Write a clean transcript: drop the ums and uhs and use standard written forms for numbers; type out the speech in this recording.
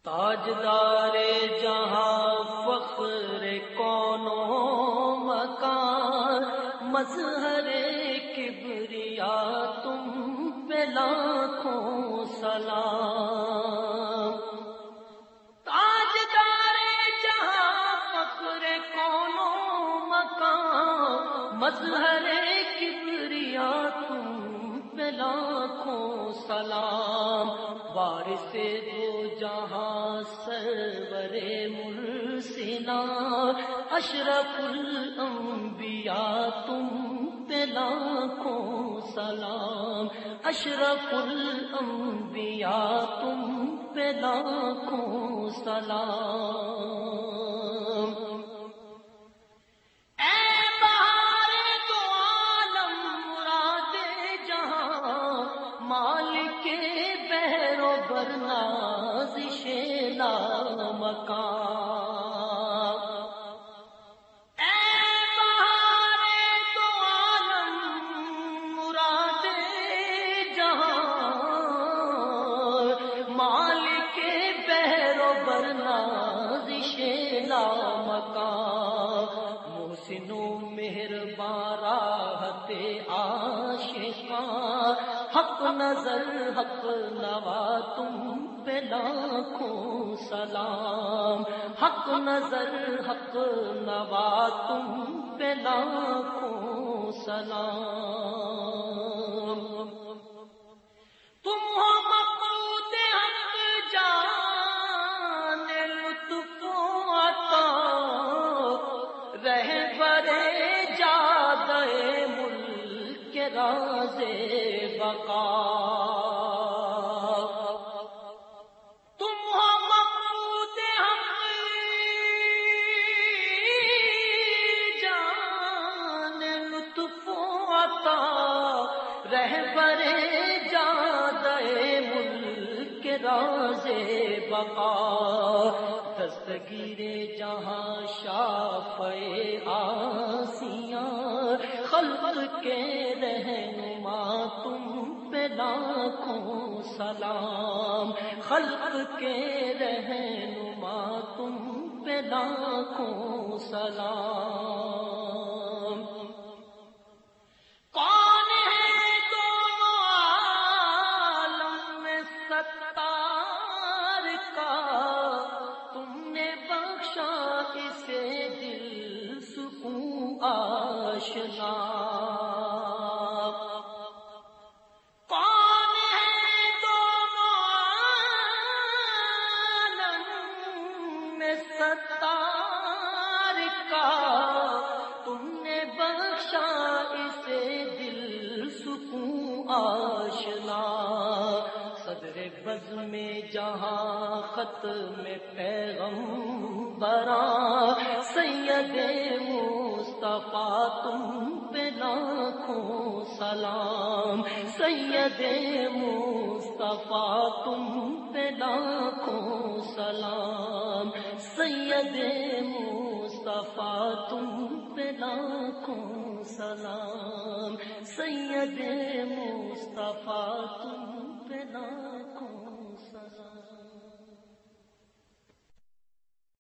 تاجدار جہاں فخر کون و مکان، مظہر کبریا تم پہ لاکھوں سلام۔ تاجدار جہاں فخر کون و مکان، مظہر کبریا تم پہ لاکھوں سلام۔ وارث دو جہاں سرور مرسلا، اشرف الانبیاء تم پہ لاکھوں سلام۔ اشرف الانبیاء تم پہ لاکھوں سلام۔ نازش لامکان، اے بہار دو عالم مراد جہاں، مالک بحر و بر نازش لامکان۔ محسن و مہربان راحت عاشقاں، حق نظر حق نوا تم پہ لاکھوں سلام۔ حق نظر حق نوا تم پہ لاکھوں سلام۔ تم ہو مقصود حق جان لطف و عطا، رہبر جادہ ملک راز بقا۔ رہبر جادہ ملک راز بقا، دستگیر جہاں شافع آسیاں، خلق کے رہنما تم پہ لاکھوں سلام۔ خلق کے رہنما تم پہ لاکھوں سلام۔ آشنا کون ہے دونوں عالم میں ستار کا، تم نے بخشا اسے دل سکون آشنا۔ صدر بزم میں جہاں ختم پیغمبراں، سید مصطفیٰ تم پہ لاکھوں سلام۔ سید مصطفیٰ تم پہ لاکھوں سلام۔ سید مصطفیٰ تم پہ لاکھوں سلام۔ سید مصطفیٰ تم پہ لاکھوں